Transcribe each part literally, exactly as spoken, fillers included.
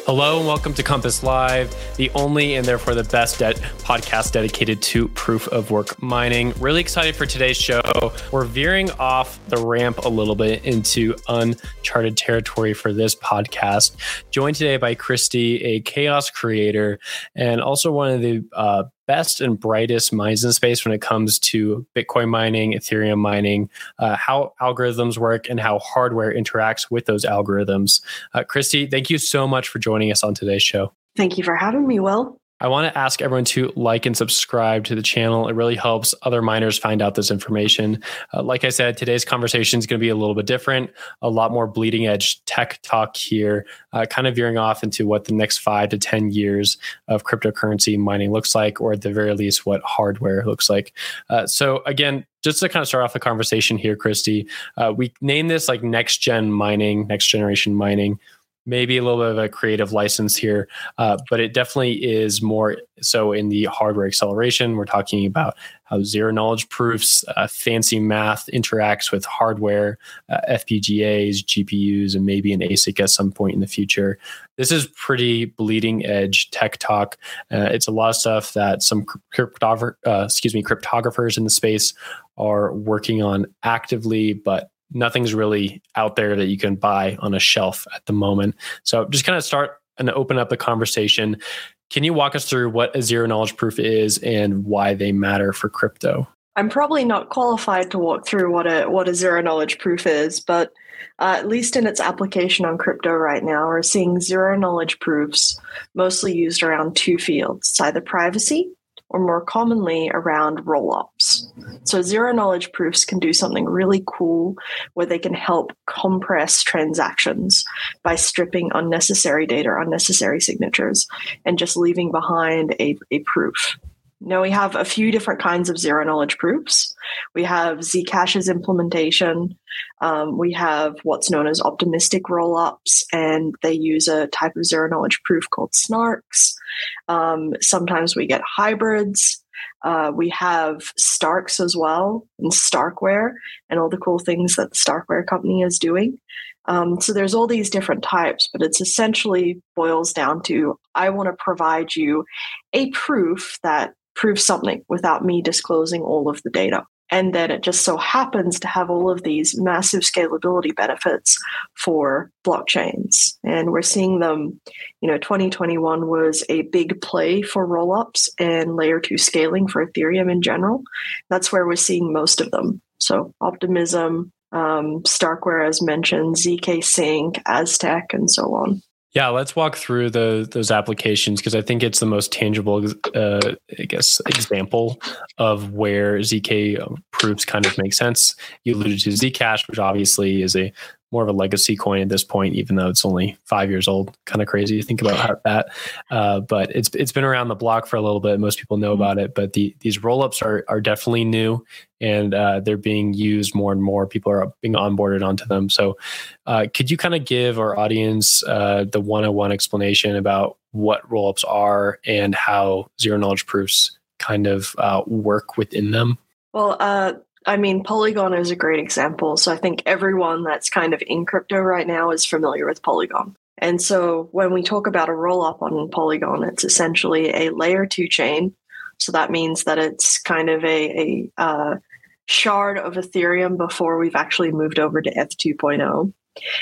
Hello and welcome to Compass Live, the only and therefore the best de- podcast dedicated to proof of work mining. Really excited for today's show. We're veering off the ramp a little bit into uncharted territory for this podcast. Joined today by Christy, a chaos creator and also one of the uh, best and brightest minds in the space when it comes to Bitcoin mining, Ethereum mining, uh, how algorithms work, and how hardware interacts with those algorithms. Uh, Christy, thank you so much for joining us on today's show. Thank you for having me, Will. I want to ask everyone to like and subscribe to the channel. It really helps other miners find out this information. Uh, like I said, today's conversation is going to be a little bit different, a lot more bleeding edge tech talk here, uh, kind of veering off into what the next five to ten years of cryptocurrency mining looks like, or at the very least, what hardware looks like. Uh, so again, just to kind of start off the conversation here, Christy, uh, we name this like next gen mining, next generation mining. Maybe a little bit of a creative license here, uh, but it definitely is more so in the hardware acceleration. We're talking about how zero knowledge proofs, uh, fancy math interacts with hardware, uh, F P G As, G P Us, and maybe an A S I C at some point in the future. This is pretty bleeding edge tech talk. Uh, it's a lot of stuff that some cryptographer, uh, excuse me, cryptographers in the space are working on actively, but nothing's really out there that you can buy on a shelf at the moment. So just kind of start and open up the conversation. Can you walk us through what a zero knowledge proof is and why they matter for crypto? I'm probably not qualified to walk through what a what a zero knowledge proof is, but uh, at least in its application on crypto right now, we're seeing zero knowledge proofs mostly used around two fields. It's either privacy or more commonly around rollups. So zero knowledge proofs can do something really cool where they can help compress transactions by stripping unnecessary data, unnecessary signatures, and just leaving behind a, a proof. Now we have a few different kinds of zero knowledge proofs. We have Zcash's implementation. Um, we have what's known as optimistic rollups, and they use a type of zero knowledge proof called snarks. Um, sometimes we get hybrids. Uh, we have Starks as well, and Starkware, and all the cool things that the Starkware company is doing. Um, so there's all these different types, but it's essentially boils down to, I want to provide you a proof that proves something without me disclosing all of the data. And then it just so happens to have all of these massive scalability benefits for blockchains. And we're seeing them, you know, twenty twenty-one was a big play for rollups and layer two scaling for Ethereum in general. That's where we're seeing most of them. So Optimism, um, Starkware, as mentioned, Z K Sync, Aztec, and so on. Yeah, let's walk through the, those applications because I think it's the most tangible, uh, I guess, example of where Z K proofs kind of make sense. You alluded to Zcash, which obviously is a more of a legacy coin at this point, even though it's only five years old. Kind of crazy to think about how that. Uh, but it's it's been around the block for a little bit. Most people know about it, but the these rollups are are definitely new, and uh, they're being used more and more. People are being onboarded onto them. So, uh, could you kind of give our audience uh, the one oh one explanation about what rollups are and how zero knowledge proofs kind of uh, work within them? Well, uh, I mean, Polygon is a great example. So I think everyone that's kind of in crypto right now is familiar with Polygon. And so when we talk about a rollup on Polygon, it's essentially a layer two chain. So that means that it's kind of a, a uh, shard of Ethereum before we've actually moved over to E T H two point oh.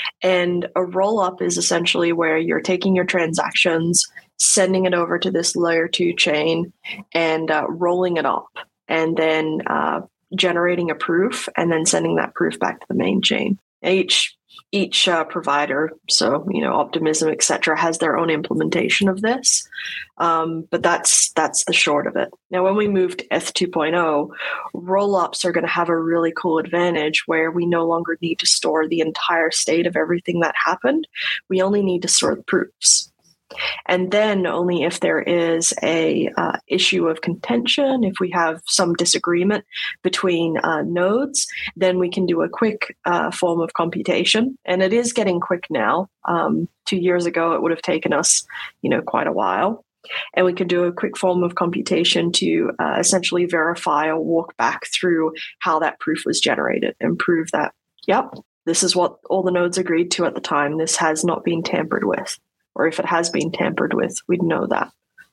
And a rollup is essentially where you're taking your transactions, sending it over to this layer two chain, and uh, rolling it up, and then uh, generating a proof, and then sending that proof back to the main chain. Each each uh, provider, so you know, Optimism, et cetera, has their own implementation of this, um, but that's that's the short of it. Now, when we move to E T H two point oh, rollups are going to have a really cool advantage where we no longer need to store the entire state of everything that happened. We only need to store the proofs. And then only if there is a uh, issue of contention, if we have some disagreement between uh, nodes, then we can do a quick uh, form of computation. And it is getting quick now. Um, two years ago, it would have taken us, you know, quite a while. And we can do a quick form of computation to uh, essentially verify or walk back through how that proof was generated and prove that, yep, this is what all the nodes agreed to at the time. This has not been tampered with, or if it has been tampered with, we'd know that.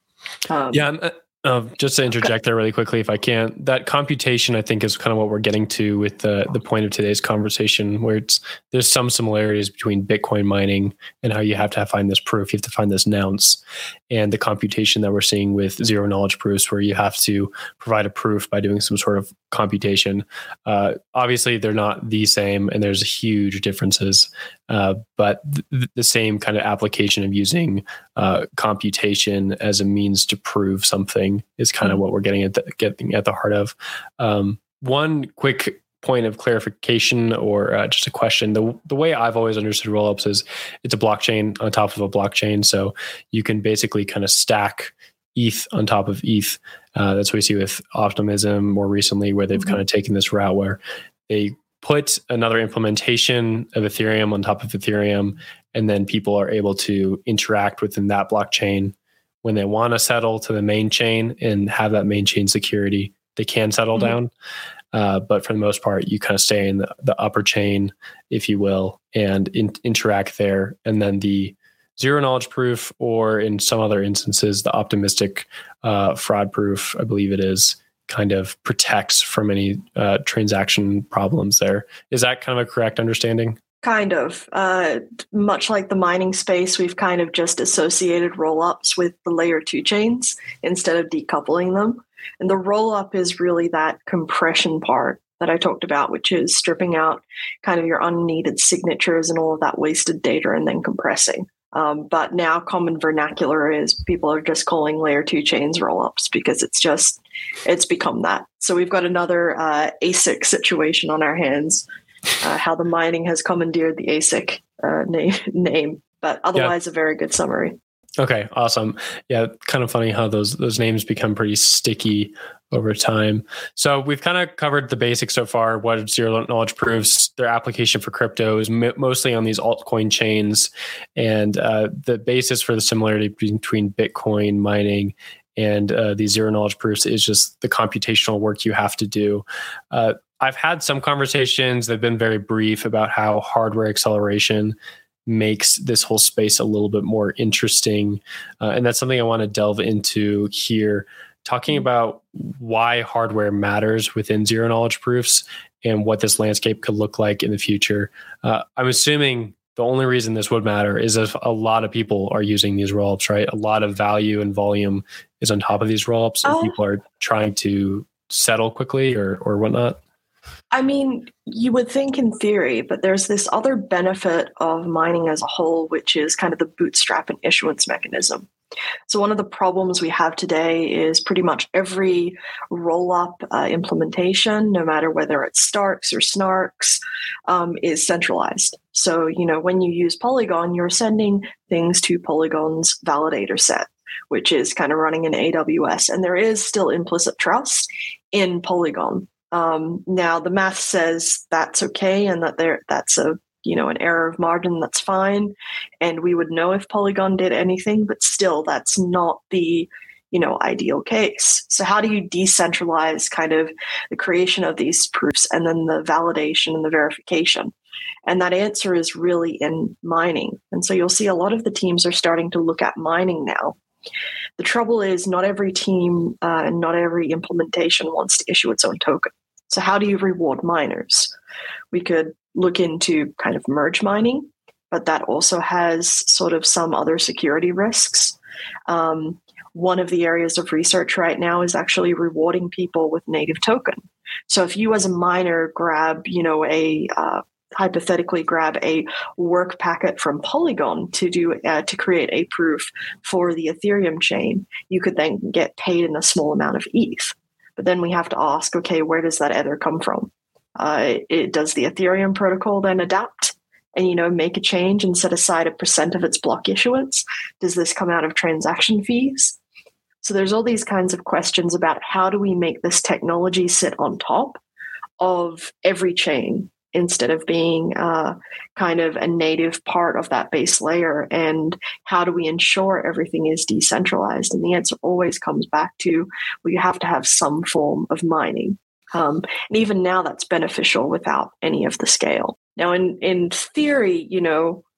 Um, yeah. Uh, uh, just to interject there really quickly, if I can, that computation, I think, is kind of what we're getting to with the the point of today's conversation, where it's there's some similarities between Bitcoin mining and how you have to find this proof, you have to find this nonce, and the computation that we're seeing with zero knowledge proofs, where you have to provide a proof by doing some sort of computation. Uh, obviously, they're not the same, and there's huge differences, uh, but th- the same kind of application of using uh, computation as a means to prove something is kind of what we're getting at the, getting at the heart of. Um, one quick point of clarification, or uh, just a question: the the way I've always understood rollups is it's a blockchain on top of a blockchain, so you can basically kind of stack E T H on top of E T H. Uh, that's what we see with Optimism more recently, where they've mm-hmm. kind of taken this route where they put another implementation of Ethereum on top of Ethereum, and then people are able to interact within that blockchain. When they want to settle to the main chain and have that main chain security, they can settle mm-hmm. down. Uh, but for the most part, you kind of stay in the, the upper chain, if you will, and in, interact there. And then the zero knowledge proof, or in some other instances, the optimistic uh, fraud proof, I believe it is, kind of protects from any uh, transaction problems there. Is that kind of a correct understanding? Kind of. Uh, much like the mining space, we've kind of just associated rollups with the layer two chains instead of decoupling them. And the rollup is really that compression part that I talked about, which is stripping out kind of your unneeded signatures and all of that wasted data and then compressing. Um, but now common vernacular is people are just calling layer two chains rollups because it's just, it's become that. So we've got another uh, A S I C situation on our hands. Uh, how the mining has commandeered the A S I C uh, name, name, but otherwise yeah. a very good summary. Okay, awesome. Yeah, kind of funny how those those names become pretty sticky over time. So we've kind of covered the basics so far. What zero knowledge proofs, their application for crypto is m- mostly on these altcoin chains, and uh, the basis for the similarity between Bitcoin mining and uh, these zero knowledge proofs is just the computational work you have to do. Uh, I've had some conversations that have been very brief about how hardware acceleration makes this whole space a little bit more interesting. Uh, and that's something I want to delve into here, talking about why hardware matters within zero knowledge proofs and what this landscape could look like in the future. Uh, I'm assuming the only reason this would matter is if a lot of people are using these rollups, right? A lot of value and volume is on top of these rollups, and oh. people are trying to settle quickly or or whatnot. I mean, you would think in theory, but there's this other benefit of mining as a whole, which is kind of the bootstrap and issuance mechanism. So one of the problems we have today is pretty much every roll-up uh, implementation, no matter whether it's Starks or Snarks, um, is centralized. So, you know, when you use Polygon, you're sending things to Polygon's validator set, which is kind of running in A W S. And there is still implicit trust in Polygon. Um, now, the math says that's okay and that there that's a you know, an error of margin, that's fine. And we would know if Polygon did anything, but still that's not the, you know, ideal case. So how do you decentralize kind of the creation of these proofs and then the validation and the verification? And that answer is really in mining. And so you'll see a lot of the teams are starting to look at mining now. The trouble is not every team uh, and not every implementation wants to issue its own token. So how do you reward miners? We could look into kind of merge mining, but that also has sort of some other security risks. Um, one of the areas of research right now is actually rewarding people with native token. So if you as a miner grab, you know, a uh, hypothetically grab a work packet from Polygon to do uh, to create a proof for the Ethereum chain, you could then get paid in a small amount of E T H. But then we have to ask, okay, where does that ether come from? Uh, it does the Ethereum protocol then adapt and, you know, make a change and set aside a percent of its block issuance? Does this come out of transaction fees? So there's all these kinds of questions about how do we make this technology sit on top of every chain instead of being uh, kind of a native part of that base layer, and how do we ensure everything is decentralized? And the answer always comes back to, well, you have to have some form of mining. Um, and even now that's beneficial without any of the scale. Now, in, in theory, you know,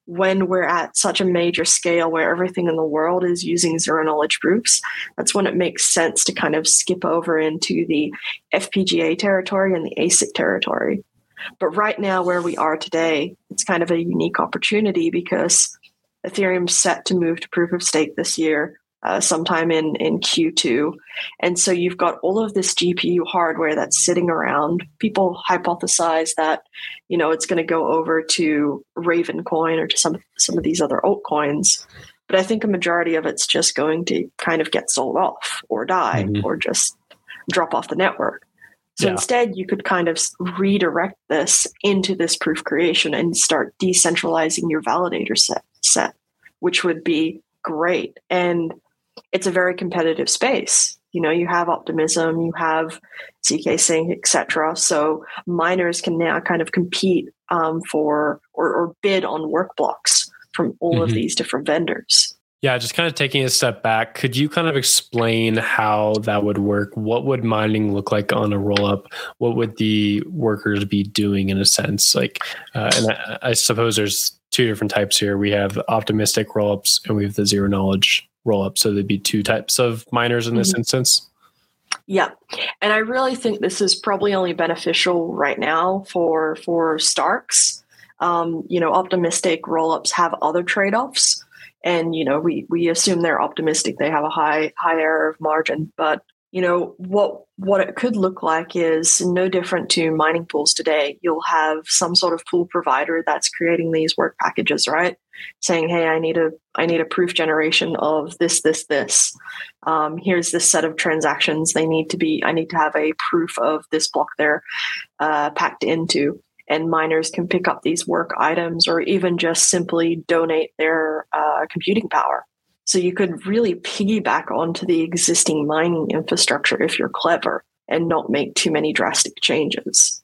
when we're at such a major scale where everything in the world is using zero knowledge proofs, that's when it makes sense to kind of skip over into the F P G A territory and the A S I C territory. But right now, where we are today, it's kind of a unique opportunity because Ethereum's set to move to proof of stake this year, uh, sometime in, in Q two. And so you've got all of this G P U hardware that's sitting around. People hypothesize that, you know, it's going to go over to Ravencoin or to some, some of these other altcoins. But I think a majority of it's just going to kind of get sold off or die mm-hmm. or just drop off the network. So yeah. instead, you could kind of redirect this into this proof creation and start decentralizing your validator set, set, which would be great. And it's a very competitive space. You know, you have Optimism, you have zkSync, et cetera. So miners can now kind of compete um, for or, or bid on work blocks from all mm-hmm. of these different vendors. Yeah, just kind of taking a step back, could you kind of explain how that would work? What would mining look like on a roll-up? What would the workers be doing in a sense? Like, uh, and I, I suppose there's two different types here. We have optimistic roll-ups and we have the zero knowledge roll-up. So there'd be two types of miners in this mm-hmm. instance. Yeah. And I really think this is probably only beneficial right now for, for Starks. Um, you know, optimistic roll-ups have other trade-offs. And, you know, we, we assume they're optimistic. They have a high, high error of margin. But, you know, what what it could look like is no different to mining pools today. You'll have some sort of pool provider that's creating these work packages, right? Saying, hey, I need a I need a proof generation of this, this, this. Um, here's this set of transactions. They need to be, I need to have a proof of this block they're uh, packed into. And miners can pick up these work items or even just simply donate their uh, computing power. So you could really piggyback onto the existing mining infrastructure if you're clever and not make too many drastic changes.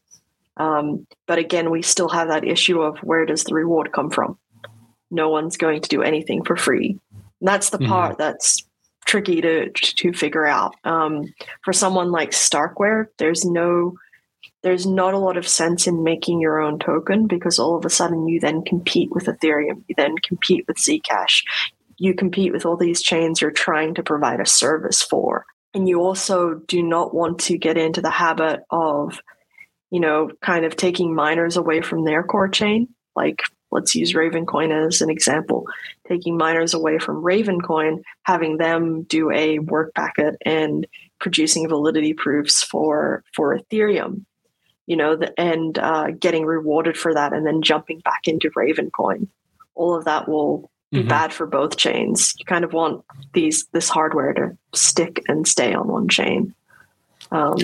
Um, but again, we still have that issue of where does the reward come from? No one's going to do anything for free. And that's the mm-hmm. part that's tricky to to figure out. Um, for someone like Starkware, there's no... There's not a lot of sense in making your own token because all of a sudden you then compete with Ethereum, you then compete with Zcash, you compete with all these chains you're trying to provide a service for. And you also do not want to get into the habit of, you know, kind of taking miners away from their core chain. Like, let's use Ravencoin as an example, taking miners away from Ravencoin, having them do a work packet and producing validity proofs for, for Ethereum. You know, the, and uh, getting rewarded for that and then jumping back into Ravencoin. All of that will be mm-hmm. bad for both chains. You kind of want these this hardware to stick and stay on one chain. Um,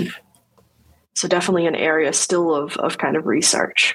so definitely an area still of of kind of research.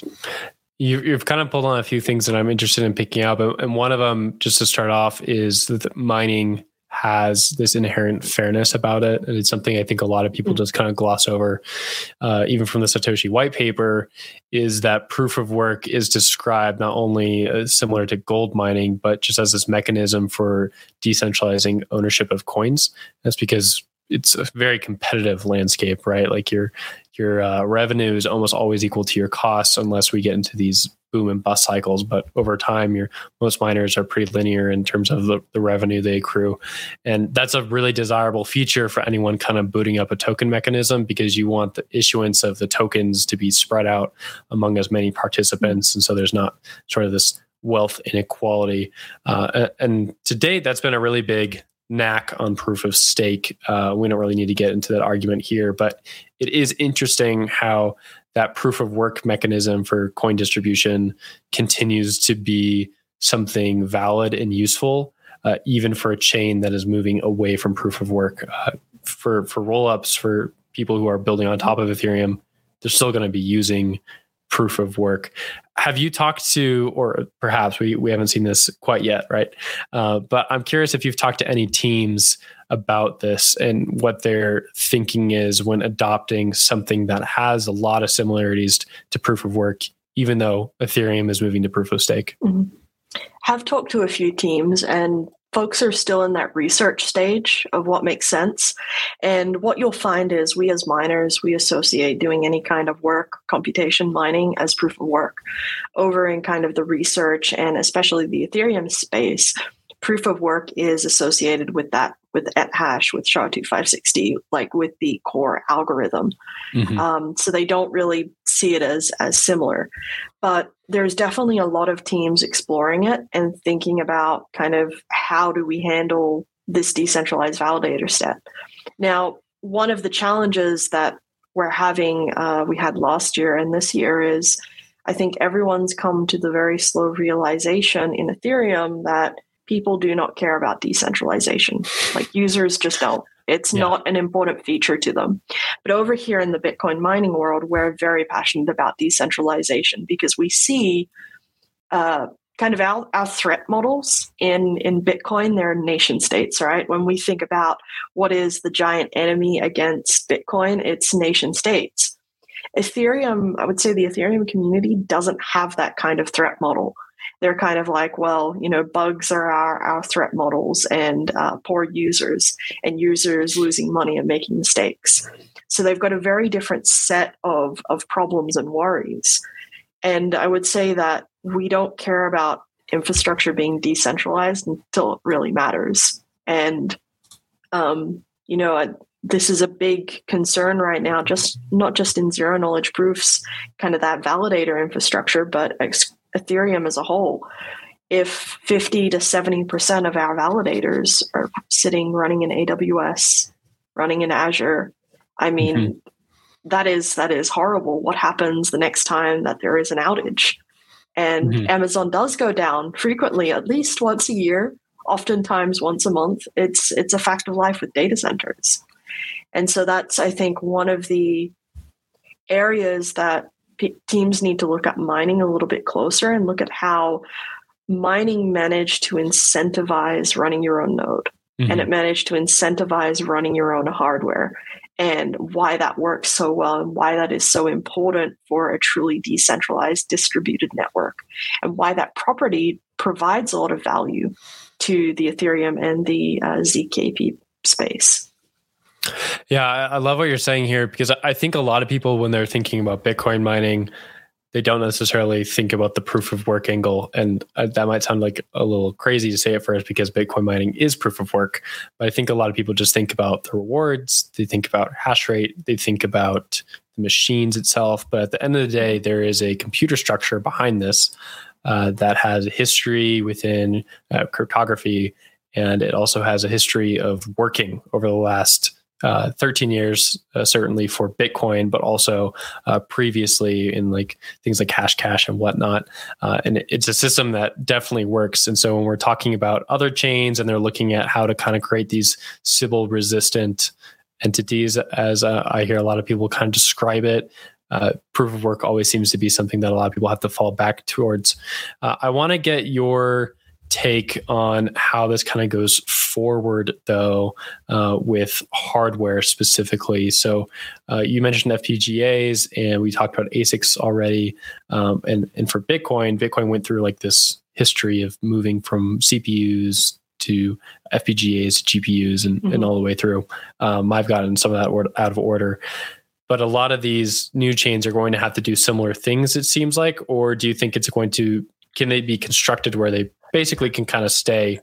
You, you've kind of pulled on a few things that I'm interested in picking up. And one of them, just to start off, is that mining has this inherent fairness about it. And it's something I think a lot of people just kind of gloss over, uh, even from the Satoshi white paper, is that proof of work is described not only uh, similar to gold mining, but just as this mechanism for decentralizing ownership of coins. That's because it's a very competitive landscape, right? Like your your uh, revenue is almost always equal to your costs unless we get into these boom and bust cycles. But over time, your most miners are pretty linear in terms of the, the revenue they accrue. And that's a really desirable feature for anyone kind of booting up a token mechanism, because you want the issuance of the tokens to be spread out among as many participants. And so there's not sort of this wealth inequality. Uh, and to date, that's been a really big knack on proof of stake. Uh, we don't really need to get into that argument here, but it is interesting how that proof of work mechanism for coin distribution continues to be something valid and useful, uh, even for a chain that is moving away from proof of work. Uh, for for rollups, for people who are building on top of Ethereum, they're still going to be using proof of work. Have you talked to, or perhaps we, we haven't seen this quite yet, right? Uh, but I'm curious if you've talked to any teams about this and what their thinking is when adopting something that has a lot of similarities to proof of work, even though Ethereum is moving to proof of stake. Mm-hmm. Have talked to a few teams, and folks are still in that research stage of what makes sense. And what you'll find is we as miners, we associate doing any kind of work, computation mining, as proof of work. Over in kind of the research and especially the Ethereum space, proof of work is associated with that, with ethash, with S H A two five sixty, like with the core algorithm. Mm-hmm. Um, so they don't really see it as as similar. But there's definitely a lot of teams exploring it and thinking about kind of how do we handle this decentralized validator step. Now, one of the challenges that we're having, uh, we had last year and this year is, I think everyone's come to the very slow realization in Ethereum that people do not care about decentralization. Like users just don't. It's yeah. not an important feature to them. But over here in the Bitcoin mining world, we're very passionate about decentralization because we see uh, kind of our, our threat models in, in Bitcoin, they're nation states, right? When we think about what is the giant enemy against Bitcoin, it's nation states. Ethereum, I would say the Ethereum community doesn't have that kind of threat model. They're kind of like, well, you know, bugs are our, our threat models and uh, poor users and users losing money and making mistakes. So they've got a very different set of, of problems and worries. And I would say that we don't care about infrastructure being decentralized until it really matters. And, um, you know, I, this is a big concern right now, just not just in zero knowledge proofs, kind of that validator infrastructure, but ex- Ethereum as a whole. If fifty to seventy percent of our validators are sitting running in A W S, running in Azure, I mean, mm-hmm. that is that is horrible. What happens the next time that there is an outage? And mm-hmm. Amazon does go down frequently, at least once a year, oftentimes once a month. It's it's a fact of life with data centers. And so that's, I think, one of the areas that p- teams need to look at mining a little bit closer and look at how mining managed to incentivize running your own node. Mm-hmm. And it managed to incentivize running your own hardware, and why that works so well and why that is so important for a truly decentralized distributed network, and why that property provides a lot of value to the Ethereum and the uh, Z K P space. Yeah, I love what you're saying here, because I think a lot of people, when they're thinking about Bitcoin mining, they don't necessarily think about the proof of work angle. And that might sound like a little crazy to say at first, because Bitcoin mining is proof of work. But I think a lot of people just think about the rewards. They think about hash rate. They think about the machines itself. But at the end of the day, there is a computer structure behind this uh, that has a history within uh, cryptography. And it also has a history of working over the last Uh, thirteen years, uh, certainly for Bitcoin, but also uh, previously in like things like Hashcash and whatnot. Uh, and it, it's a system that definitely works. And so when we're talking about other chains and they're looking at how to kind of create these Sybil resistant entities, as uh, I hear a lot of people kind of describe it, uh, proof of work always seems to be something that a lot of people have to fall back towards. Uh, I want to get your take on how this kind of goes forward, though, uh, with hardware specifically. So uh, you mentioned F P G As, and we talked about A S I Cs already. Um, and, and for Bitcoin, Bitcoin went through like this history of moving from C P Us to F P G As, G P Us, and, mm-hmm. and all the way through. Um, I've gotten some of that or- out of order. But a lot of these new chains are going to have to do similar things, it seems like. Or do you think it's going to, can they be constructed where they basically can kind of stay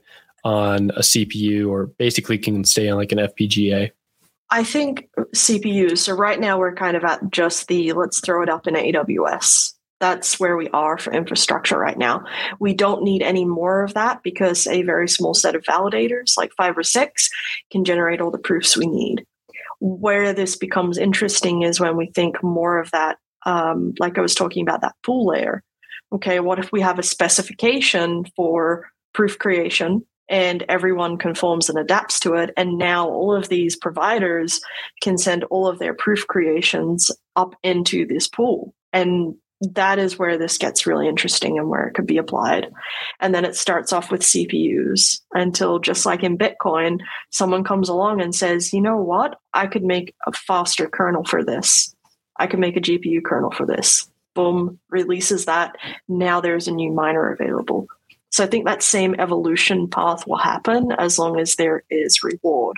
on a C P U, or basically can stay on like an F P G A? I think C P Us. So right now we're kind of at just the, let's throw it up in A W S. That's where we are for infrastructure right now. We don't need any more of that, because a very small set of validators, like five or six, can generate all the proofs we need. Where this becomes interesting is when we think more of that, um, like I was talking about, that pool layer. Okay, what if we have a specification for proof creation and everyone conforms and adapts to it, and now all of these providers can send all of their proof creations up into this pool? And that is where this gets really interesting and where it could be applied. And then it starts off with C P Us until, just like in Bitcoin, someone comes along and says, you know what, I could make a faster kernel for this. I could make a G P U kernel for this. Boom, releases that. Now there's a new miner available. So I think that same evolution path will happen as long as there is reward.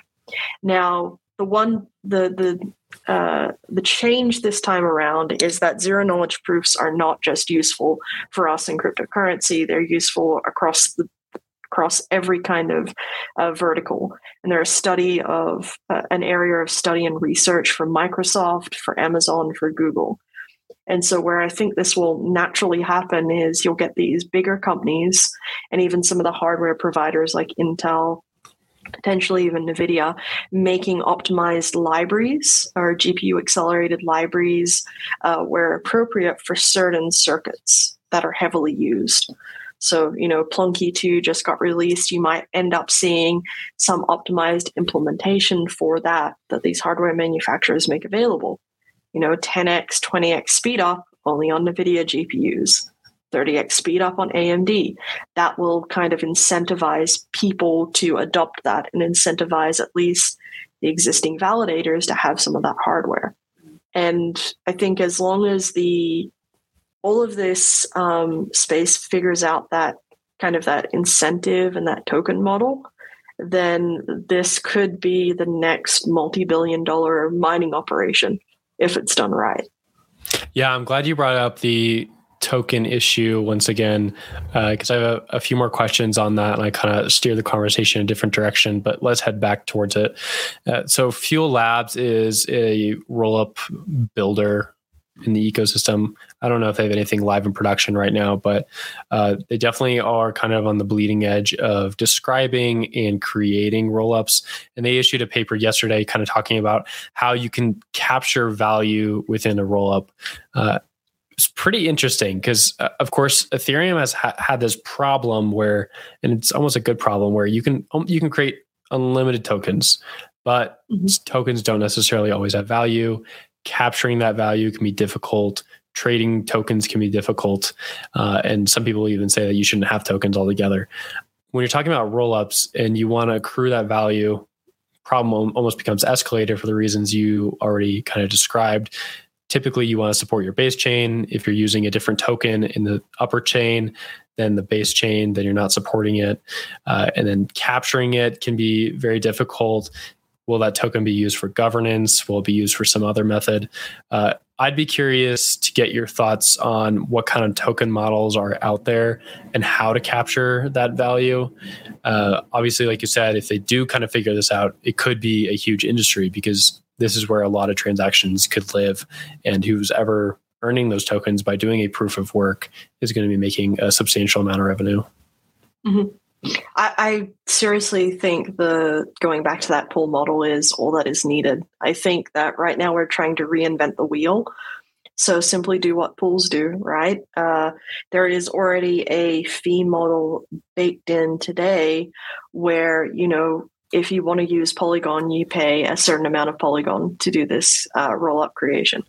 Now, the one, the the uh, the change this time around is that zero knowledge proofs are not just useful for us in cryptocurrency; they're useful across the across every kind of uh, vertical. And they're a study of uh, an area of study and research for Microsoft, for Amazon, for Google. And so where I think this will naturally happen is you'll get these bigger companies and even some of the hardware providers like Intel, potentially even NVIDIA, making optimized libraries or G P U accelerated libraries uh, where appropriate for certain circuits that are heavily used. So, you know, Plunky two just got released. You might end up seeing some optimized implementation for that that these hardware manufacturers make available. You know, ten x, twenty x speed up only on NVIDIA G P Us, thirty x speed up on A M D. That will kind of incentivize people to adopt that and incentivize at least the existing validators to have some of that hardware. And I think as long as the all of this um, space figures out that kind of that incentive and that token model, then this could be the next multi-billion dollar mining operation if it's done right. Yeah, I'm glad you brought up the token issue once again, because uh, I have a, a few more questions on that, and I kind of steer the conversation in a different direction, but let's head back towards it. Uh, so Fuel Labs is a roll-up builder in the ecosystem. I don't know if they have anything live in production right now, but uh, they definitely are kind of on the bleeding edge of describing and creating rollups. And they issued a paper yesterday kind of talking about how you can capture value within a rollup. Uh, it's pretty interesting because, uh, of course, Ethereum has ha- had this problem where, and it's almost a good problem, where you can um, you can create unlimited tokens, but mm-hmm. tokens don't necessarily always have value. Capturing that value can be difficult. Trading tokens can be difficult. Uh, and some people even say that you shouldn't have tokens altogether. When you're talking about rollups and you want to accrue that value, problem almost becomes escalated for the reasons you already kind of described. Typically, you want to support your base chain. If you're using a different token in the upper chain than the base chain, then you're not supporting it. Uh, and then capturing it can be very difficult. Will that token be used for governance? Will it be used for some other method? Uh, I'd be curious to get your thoughts on what kind of token models are out there and how to capture that value. Uh, obviously, like you said, if they do kind of figure this out, it could be a huge industry because this is where a lot of transactions could live. And who's ever earning those tokens by doing a proof of work is going to be making a substantial amount of revenue. Mm-hmm. I, I seriously think the going back to that pool model is all that is needed. I think that right now we're trying to reinvent the wheel. So simply do what pools do, right? Uh, there is already a fee model baked in today where, you know, if you want to use Polygon, you pay a certain amount of Polygon to do this uh, roll-up creation.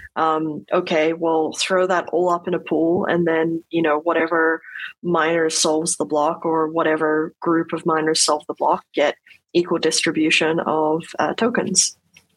Um, okay, well, throw that all up in a pool, and then, you know, whatever miner solves the block or whatever group of miners solve the block get equal distribution of uh, tokens.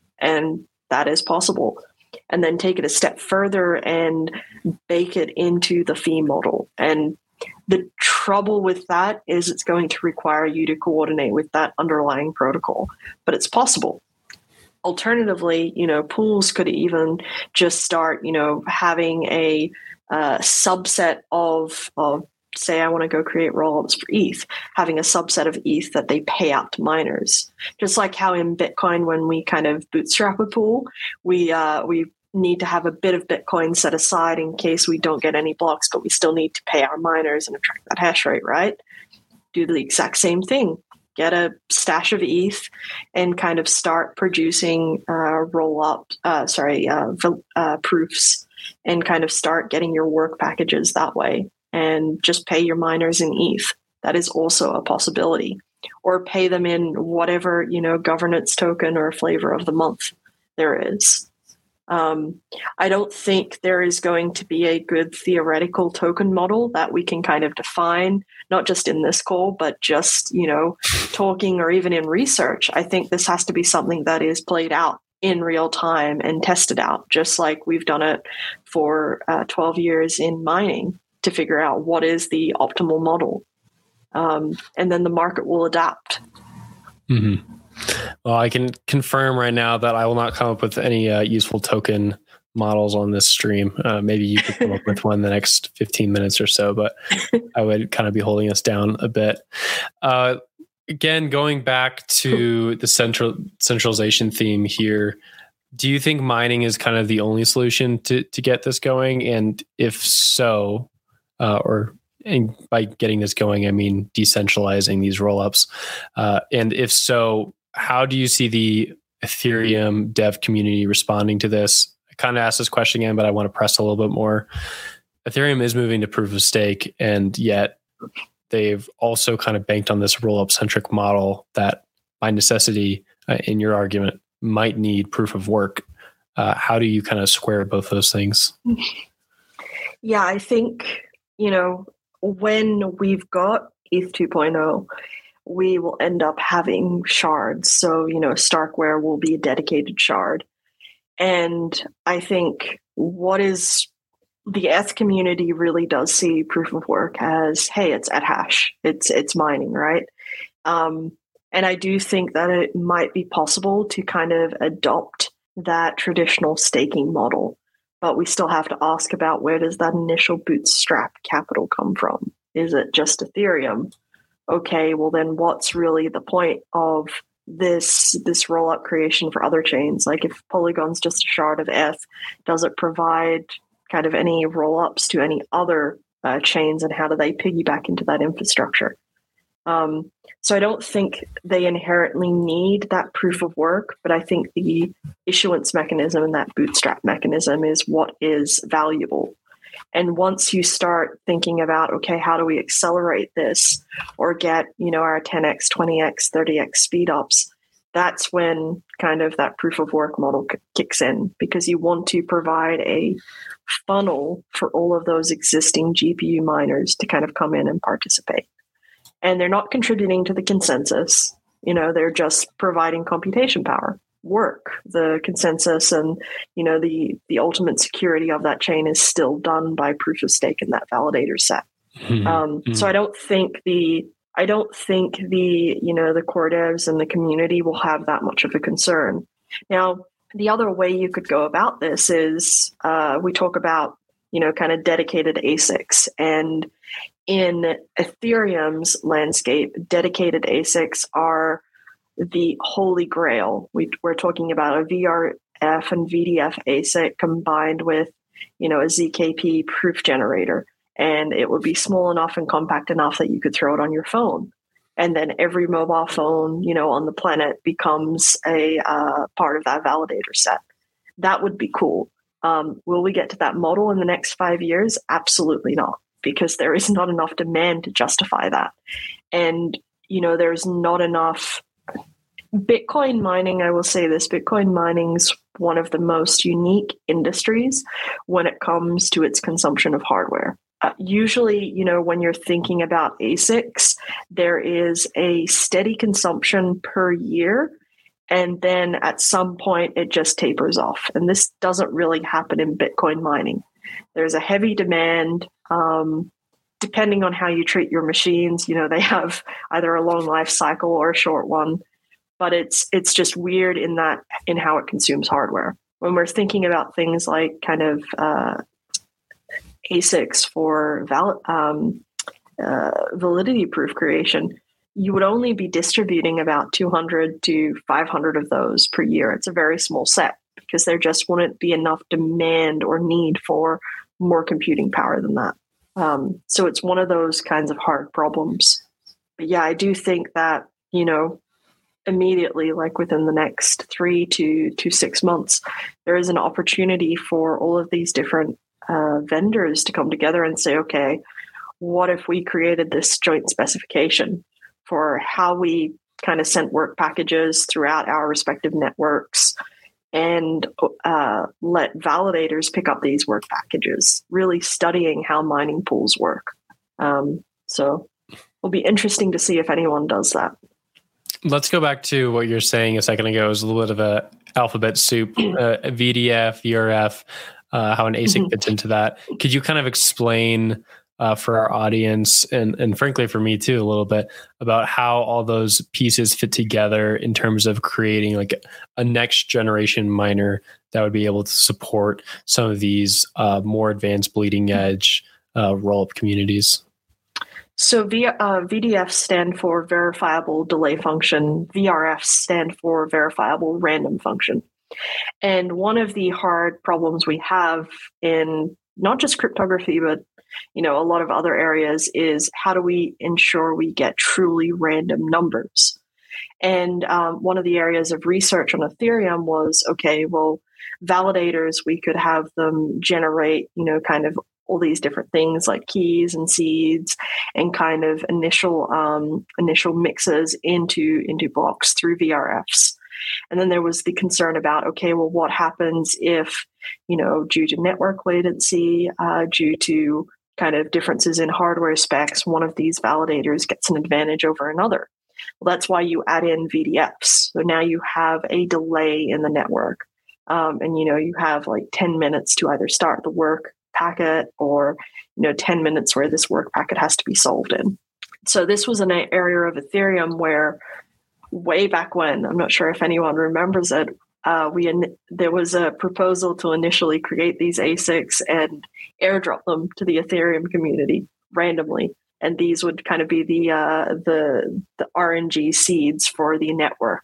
And that is possible. And then take it a step further and bake it into the fee model. And the trouble with that is it's going to require you to coordinate with that underlying protocol, but it's possible. Alternatively, you know, pools could even just start, you know, having a uh, subset of, of, say, I want to go create rollups for E T H, having a subset of E T H that they pay out to miners. Just like how in Bitcoin, when we kind of bootstrap a pool, we uh, we need to have a bit of Bitcoin set aside in case we don't get any blocks, but we still need to pay our miners and attract that hash rate, right? Do the exact same thing. Get a stash of E T H and kind of start producing uh, roll up, uh, sorry, uh, uh, proofs, and kind of start getting your work packages that way, and just pay your miners in E T H. That is also a possibility. Or pay them in whatever, you know, governance token or flavor of the month there is. Um, I don't think there is going to be a good theoretical token model that we can kind of define, not just in this call, but just, you know, talking or even in research. I think this has to be something that is played out in real time and tested out, just like we've done it for uh, twelve years in mining to figure out what is the optimal model. Um, and then the market will adapt. Mm-hmm. Well, I can confirm right now that I will not come up with any uh, useful token models on this stream. Uh, maybe you could come up with one in the next fifteen minutes or so, but I would kind of be holding us down a bit. Uh, again, going back to the central centralization theme here, do you think mining is kind of the only solution to, to get this going? And if so, uh, or and by getting this going, I mean decentralizing these rollups. Uh, and if so, how do you see the Ethereum dev community responding to this? I kind of asked this question again, but I want to press a little bit more. Ethereum is moving to proof of stake, and yet they've also kind of banked on this rollup centric model that by necessity, uh, in your argument, might need proof of work. Uh, how do you kind of square both those things? Yeah, I think, you know, when we've got E T H two point oh, we will end up having shards. So, you know, Starkware will be a dedicated shard. And I think what is the E T H community really does see proof of work as, hey, it's at hash, it's it's mining, right? Um, and I do think that it might be possible to kind of adopt that traditional staking model, but we still have to ask about where does that initial bootstrap capital come from? Is it just Ethereum? Okay, well then what's really the point of this this rollup creation for other chains? Like if Polygon's just a shard of E T H, does it provide kind of any rollups to any other uh, chains, and how do they piggyback into that infrastructure? Um, so I don't think they inherently need that proof of work, but I think the issuance mechanism and that bootstrap mechanism is what is valuable. And once you start thinking about, okay, how do we accelerate this or get, you know, our ten x, twenty x, thirty x speed ups, that's when kind of that proof of work model k- kicks in, because you want to provide a funnel for all of those existing G P U miners to kind of come in and participate. And they're not contributing to the consensus, you know, they're just providing computation power. Work. The consensus and, you know, the the ultimate security of that chain is still done by proof of stake in that validator set. Mm-hmm. Um, mm-hmm. So I don't think the I don't think the you know the core devs and the community will have that much of a concern. Now, the other way you could go about this is uh, we talk about you know kind of dedicated A S I Cs, and in Ethereum's landscape, dedicated A S I Cs are the holy grail. We, we're talking about a V R F and V D F A S I C combined with, you know, a Z K P proof generator, and it would be small enough and compact enough that you could throw it on your phone, and then every mobile phone, you know, on the planet becomes a uh, part of that validator set. That would be cool. Um, will we get to that model in the next five years? Absolutely not, because there is not enough demand to justify that, and you know, there's not enough. Bitcoin mining, I will say this, Bitcoin mining is one of the most unique industries when it comes to its consumption of hardware. Uh, usually, you know, when you're thinking about A S I Cs, there is a steady consumption per year, and then at some point it just tapers off. And this doesn't really happen in Bitcoin mining. There's a heavy demand. Um, depending on how you treat your machines, you know, they have either a long life cycle or a short one. But it's it's just weird in that in how it consumes hardware. When we're thinking about things like kind of uh, A S I Cs for val- um, uh, validity proof creation, you would only be distributing about two hundred to five hundred of those per year. It's a very small set because there just wouldn't be enough demand or need for more computing power than that. Um, so it's one of those kinds of hard problems. But yeah, I do think that, you know, immediately, like within the next three to to six months, there is an opportunity for all of these different uh, vendors to come together and say, okay, what if we created this joint specification for how we kind of sent work packages throughout our respective networks, and uh, let validators pick up these work packages, really studying how mining pools work. Um, so it'll be interesting to see if anyone does that. Let's go back to what you're saying a second ago. It was a little bit of a alphabet soup, uh, V D F, V R F, uh, how an A S I C mm-hmm. fits into that. Could you kind of explain uh, for our audience and, and frankly for me too, a little bit about how all those pieces fit together in terms of creating like a next generation miner that would be able to support some of these uh, more advanced bleeding edge uh, roll-up communities? So v, uh, V D Fs stand for verifiable delay function. V R Fs stand for verifiable random function. And one of the hard problems we have in not just cryptography, but you know, a lot of other areas is how do we ensure we get truly random numbers? And um, one of the areas of research on Ethereum was, okay, well, validators, we could have them generate, you know, kind of all these different things like keys and seeds and kind of initial um, initial mixes into into blocks through V R Fs. And then there was the concern about, okay, well, what happens if, you know, due to network latency, uh, due to kind of differences in hardware specs, one of these validators gets an advantage over another. Well, that's why you add in V D Fs. So now you have a delay in the network. Um, and, you know, you have like ten minutes to either start the work packet or, you know, ten minutes where this work packet has to be solved in. So this was an area of Ethereum where way back when, I'm not sure if anyone remembers it, uh, we in, there was a proposal to initially create these A SICs and airdrop them to the Ethereum community randomly. And these would kind of be the uh, the the R N G seeds for the network.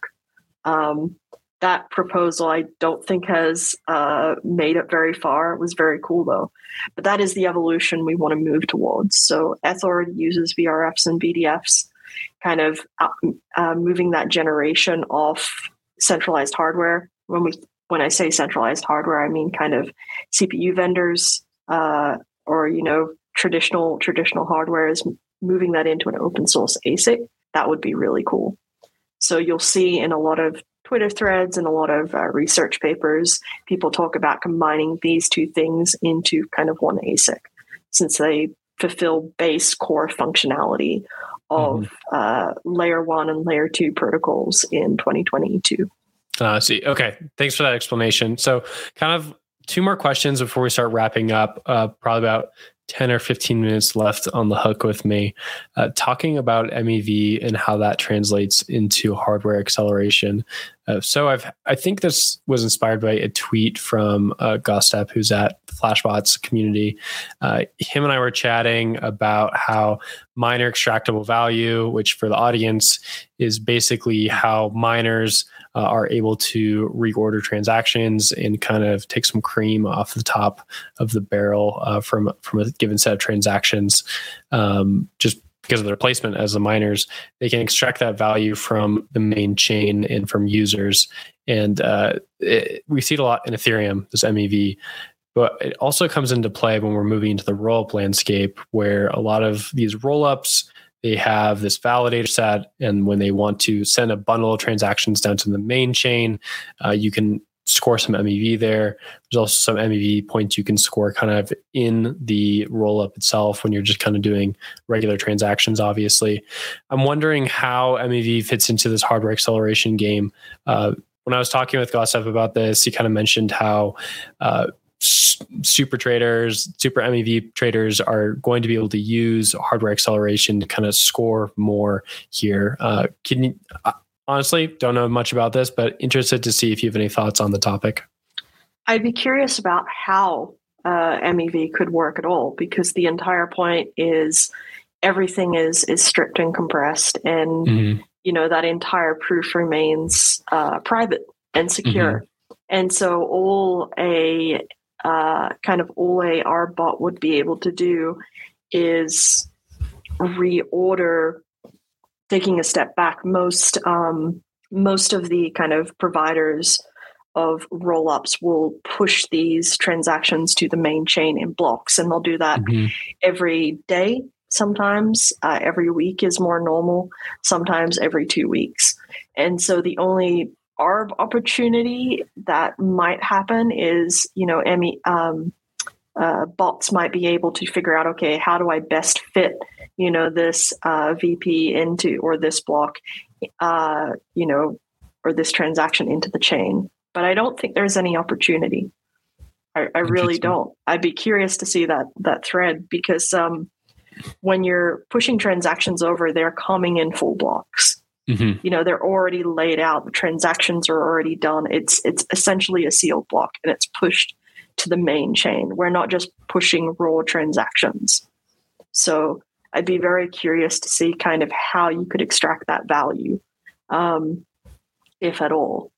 Um, that proposal, I don't think has uh, made it very far. It was very cool though. But that is the evolution we want to move towards. So Ethor uses V R Fs and V D Fs, kind of uh, moving that generation off centralized hardware. When we when I say centralized hardware, I mean kind of C P U vendors uh, or you know traditional traditional hardware is moving that into an open source A SIC. That would be really cool. So you'll see in a lot of Twitter threads and a lot of uh, research papers, people talk about combining these two things into kind of one A SIC, since they fulfill base core functionality of mm-hmm. uh, layer one and layer two protocols in twenty twenty-two. I uh, see. Okay. Thanks for that explanation. So kind of two more questions before we start wrapping up, uh, probably about ten or fifteen minutes left on the hook with me, uh, talking about M E V and how that translates into hardware acceleration. Uh, so I've, I think this was inspired by a tweet from uh, Gostep, who's at Flashbots community. Uh, him and I were chatting about how miner extractable value, which for the audience is basically how miners uh, are able to reorder transactions and kind of take some cream off the top of the barrel uh, from, from a given set of transactions, um, just because of their placement as the miners. They can extract that value from the main chain and from users. And uh, it, we see it a lot in Ethereum, this M E V, but it also comes into play when we're moving into the roll-up landscape, where a lot of these roll-ups, they have this validator set. And when they want to send a bundle of transactions down to the main chain, uh, you can score some M E V there. There's also some M E V points you can score kind of in the roll-up itself when you're just kind of doing regular transactions, obviously. I'm wondering how M E V fits into this hardware acceleration game. Uh, when I was talking with Gostep about this, he kind of mentioned how uh, super traders, super M E V traders are going to be able to use hardware acceleration to kind of score more here. Uh, can you... Uh, Honestly, don't know much about this, but interested to see if you have any thoughts on the topic. I'd be curious about how uh, M E V could work at all, because the entire point is everything is is stripped and compressed, and mm-hmm. you know that entire proof remains uh, private and secure. Mm-hmm. And so all a uh, kind of all a R bot would be able to do is reorder. Taking a step back, most um, most of the kind of providers of roll-ups will push these transactions to the main chain in blocks, and they'll do that mm-hmm. every day. Sometimes uh, every week is more normal. Sometimes every two weeks. And so the only arb opportunity that might happen is, you know, M E, um, uh, bots might be able to figure out, okay, how do I best fit you know, this uh, V P into, or this block, uh, you know, or this transaction into the chain. But I don't think there's any opportunity. I, I really don't. I'd be curious to see that that thread, because um, when you're pushing transactions over, they're coming in full blocks. Mm-hmm. You know, they're already laid out. The transactions are already done. It's it's essentially a sealed block, and it's pushed to the main chain. We're not just pushing raw transactions. So I'd be very curious to see kind of how you could extract that value, um, if at all.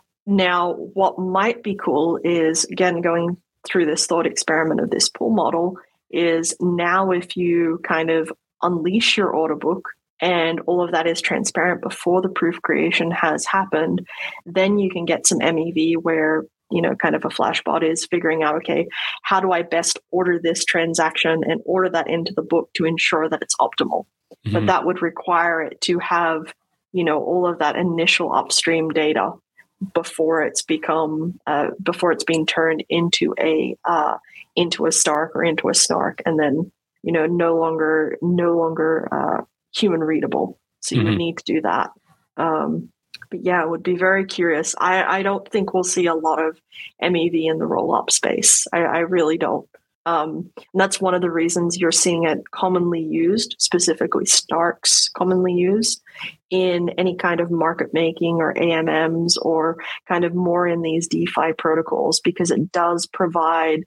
Now, what might be cool is, again, going through this thought experiment of this pool model, is now if you kind of unleash your order book and all of that is transparent before the proof creation has happened, then you can get some M E V where, you know, kind of a Flashbot is figuring out, okay, how do I best order this transaction and order that into the book to ensure that it's optimal? Mm-hmm. But that would require it to have, you know, all of that initial upstream data before it's become, uh, before it's being turned into a, uh, into a Stark or into a Snark, and then, you know, no longer, no longer, uh, human readable. So you mm-hmm. would need to do that. Um, but yeah, I would be very curious. I, I don't think we'll see a lot of M E V in the roll-up space. I, I really don't. Um, and that's one of the reasons you're seeing it commonly used, specifically Starks commonly used in any kind of market making or A M Ms or kind of more in these DeFi protocols, because it does provide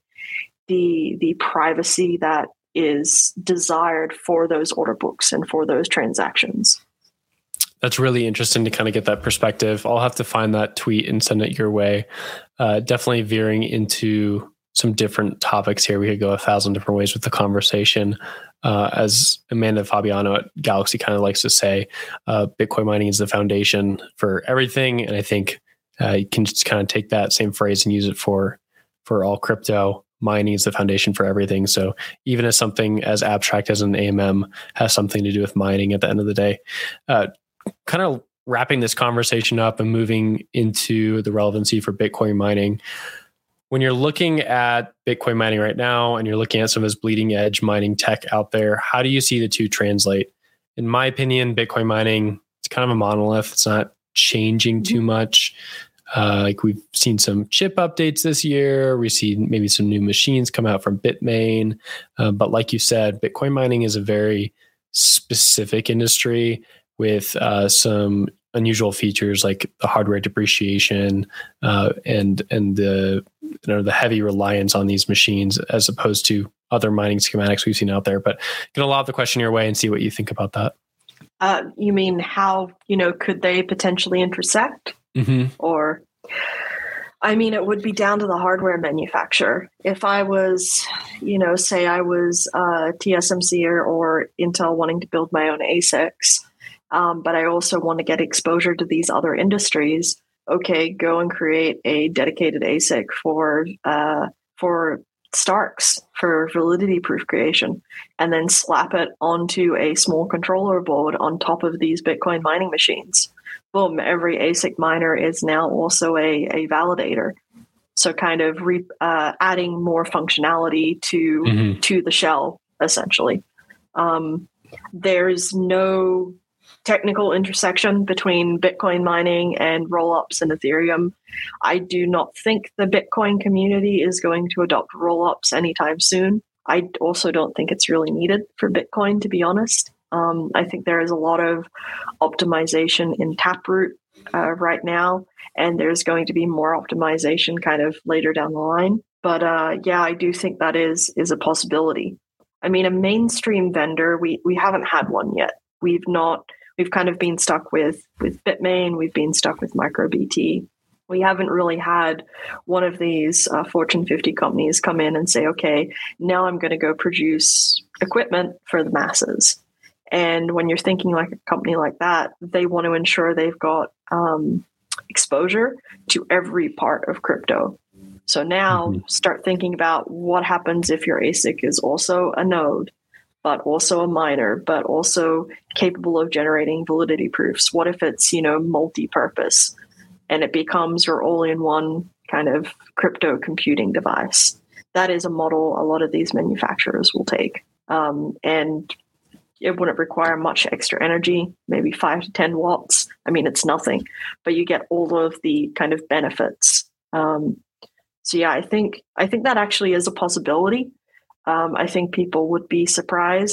the the privacy that is desired for those order books and for those transactions. That's really interesting to kind of get that perspective. I'll have to find that tweet and send it your way. Uh, definitely veering into some different topics here. We could go a thousand different ways with the conversation. Uh, as Amanda Fabiano at Galaxy kind of likes to say, uh, Bitcoin mining is the foundation for everything. And I think uh, you can just kind of take that same phrase and use it for, for all crypto. Mining is the foundation for everything. So even as something as abstract as an A M M has something to do with mining at the end of the day, uh, kind of wrapping this conversation up and moving into the relevancy for Bitcoin mining. When you're looking at Bitcoin mining right now and you're looking at some of this bleeding edge mining tech out there, how do you see the two translate? In my opinion, Bitcoin mining, it's kind of a monolith. It's not changing too much. Uh, like we've seen some chip updates this year. We see maybe some new machines come out from Bitmain. Uh, but like you said, Bitcoin mining is a very specific industry with uh, some unusual features like the hardware depreciation uh, and and the you know the heavy reliance on these machines as opposed to other mining schematics we've seen out there. But gonna lob the question your way and see what you think about that. Uh, you mean how, you know, could they potentially intersect? Mm-hmm. Or, I mean, it would be down to the hardware manufacturer. If I was, you know, say I was uh, T S M C or, or Intel wanting to build my own A S I Cs, um, but I also want to get exposure to these other industries, okay, go and create a dedicated A S I C for uh, for Starks, for validity proof creation, and then slap it onto a small controller board on top of these Bitcoin mining machines. Boom, every A S I C miner is now also a, a validator. So kind of re, uh, adding more functionality to mm-hmm. to the shell, essentially. Um, there's no technical intersection between Bitcoin mining and rollups and Ethereum. I do not think the Bitcoin community is going to adopt rollups anytime soon. I also don't think it's really needed for Bitcoin, to be honest. Um, I think there is a lot of optimization in Taproot uh, right now, and there's going to be more optimization kind of later down the line. But uh, yeah, I do think that is is a possibility. I mean, a mainstream vendor, we we haven't had one yet. We've not. We've kind of been stuck with with Bitmain. We've been stuck with MicroBT. We haven't really had one of these uh, Fortune fifty companies come in and say, okay, now I'm going to go produce equipment for the masses. And when you're thinking like a company like that, they want to ensure they've got um, exposure to every part of crypto. So now mm-hmm. start thinking about what happens if your A S I C is also a node, but also a miner, but also capable of generating validity proofs. What if it's, you know, multi-purpose and it becomes your all-in-one kind of crypto computing device? That is a model a lot of these manufacturers will take. Um, and it wouldn't require much extra energy, maybe five to ten watts. I mean, it's nothing, but you get all of the kind of benefits. Um, so yeah, I think I think that actually is a possibility. Um, I think people would be surprised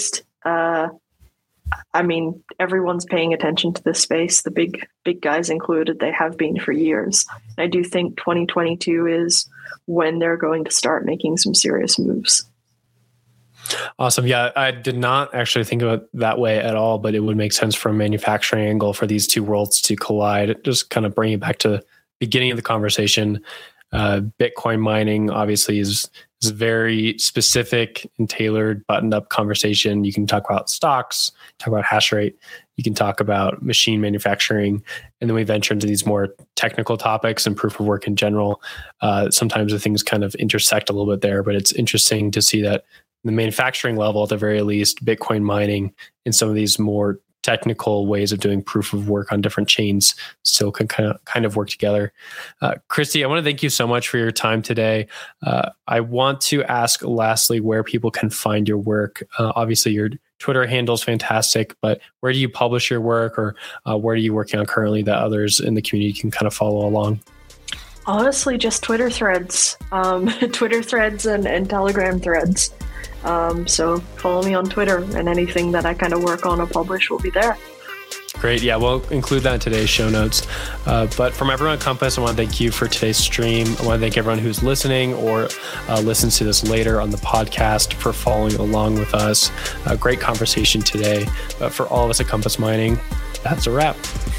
uh, I mean, everyone's paying attention to this space, the big big guys included. They have been for years. I do think twenty twenty-two is when they're going to start making some serious moves. Awesome. Yeah, I did not actually think of it that way at all, but it would make sense from a manufacturing angle for these two worlds to collide. Just kind of bringing it back to the beginning of the conversation. Uh, Bitcoin mining obviously is, is a very specific and tailored, buttoned up conversation. You can talk about stocks, talk about hash rate, you can talk about machine manufacturing, and then we venture into these more technical topics and proof of work in general. Uh, sometimes the things kind of intersect a little bit there, but it's interesting to see that the manufacturing level, at the very least, Bitcoin mining and some of these more technical ways of doing proof of work on different chains still can kind of kind of work together. Uh, Christy, I want to thank you so much for your time today. Uh, I want to ask lastly where people can find your work. Uh, obviously, your Twitter handle is fantastic, but where do you publish your work, or uh, where are you working on currently that others in the community can kind of follow along? Honestly, just Twitter threads, um, Twitter threads and, and Telegram threads. Um, so follow me on Twitter, and anything that I kind of work on or publish will be there. Great. Yeah, we'll include that in today's show notes. Uh, but from everyone at Compass, I want to thank you for today's stream. I want to thank everyone who's listening or uh, listens to this later on the podcast for following along with us. A great conversation today. But for all of us at Compass Mining, that's a wrap.